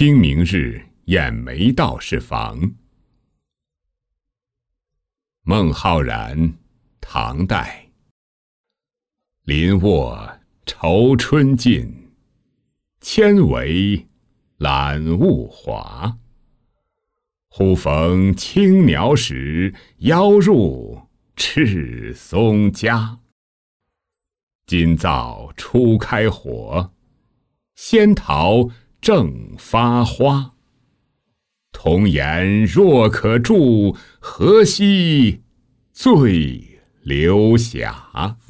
清明日掩梅道士房。孟浩然，唐代。林卧愁春尽，千围揽物华。忽逢青鸟时，邀入赤松家。今灶初开火，仙桃正发花。童颜若可住，何夕醉流霞。